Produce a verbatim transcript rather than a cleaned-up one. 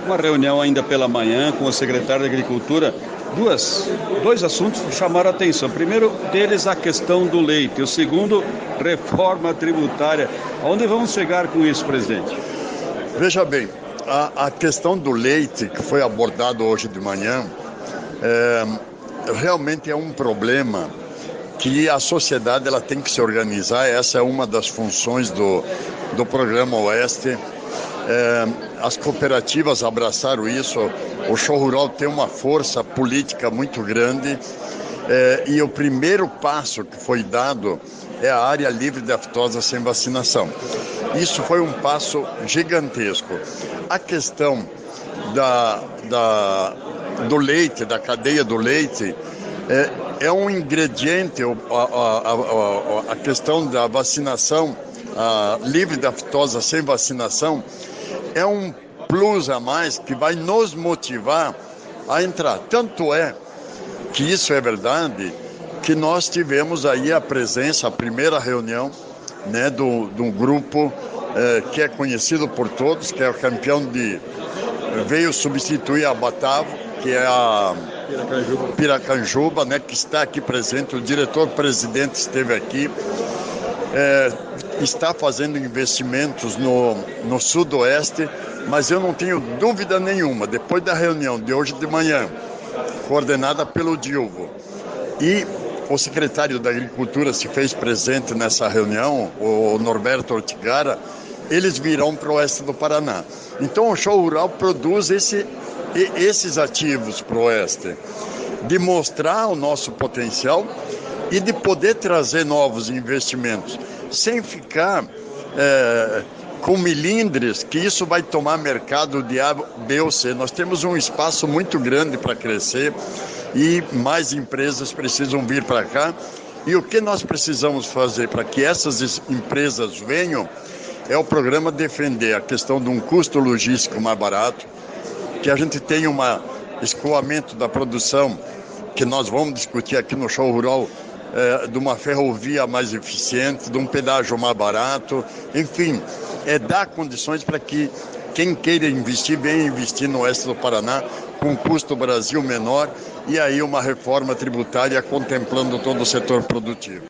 uma reunião ainda pela manhã com o secretário de Agricultura. Duas, dois assuntos chamaram a atenção. Primeiro deles, a questão do leite. O segundo, reforma tributária. Aonde vamos chegar com isso, presidente? Veja bem, a, a questão do leite que foi abordado hoje de manhã é, realmente é um problema que a sociedade ela tem que se organizar. Essa é uma das funções do, do Programa Oeste. É, as cooperativas abraçaram isso, o show rural tem uma força política muito grande, é, e o primeiro passo que foi dado é a área livre de aftosa sem vacinação. Isso foi um passo gigantesco. A questão da, da, do leite, da cadeia do leite, é, é um ingrediente, a, a, a, a questão da vacinação a, livre de aftosa sem vacinação, é um plus a mais que vai nos motivar a entrar. Tanto é que isso é verdade, que nós tivemos aí a presença, a primeira reunião, né, do, do grupo eh, que é conhecido por todos, que é o campeão de... veio substituir a Batavo, que é a Piracanjuba, Piracanjuba, né, que está aqui presente. O diretor-presidente esteve aqui. É, está fazendo investimentos no, no sudoeste, mas eu não tenho dúvida nenhuma, depois da reunião de hoje de manhã, coordenada pelo Dilvo, e o secretário da Agricultura se fez presente nessa reunião, o Norberto Ortigara, eles virão para o oeste do Paraná. Então o show rural produz esse, esses ativos para o oeste, de mostrar o nosso potencial e de poder trazer novos investimentos, sem ficar é, com milindres, que isso vai tomar mercado de A, B ou C. Nós temos um espaço muito grande para crescer e mais empresas precisam vir para cá. E o que nós precisamos fazer para que essas empresas venham é o programa defender a questão de um custo logístico mais barato, que a gente tenha um escoamento da produção, que nós vamos discutir aqui no Show Rural, É, de uma ferrovia mais eficiente, de um pedágio mais barato, enfim, é dar condições para que quem queira investir, venha investir no oeste do Paraná, com custo Brasil menor, e aí uma reforma tributária contemplando todo o setor produtivo.